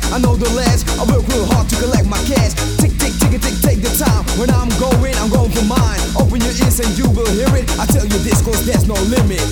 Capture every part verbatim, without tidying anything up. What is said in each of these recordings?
I know the lads, I work real hard to collect my cash. Tick, tick, tick, tick, take the time. When I'm going, I'm going for mine. Open your ears and you will hear it. I tell you this cause there's no limit.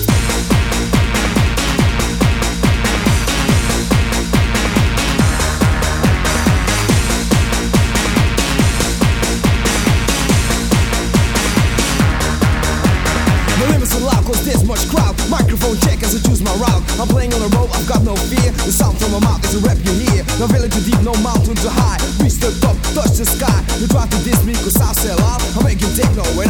Cause there's much crowd. Microphone check as I choose my route. I'm playing on the road, I've got no fear. The sound from my mouth is a rap you hear. No valley too deep, no mountain too high. Reach the top, touch the sky. You try to diss me cause I sell out. I make you take no when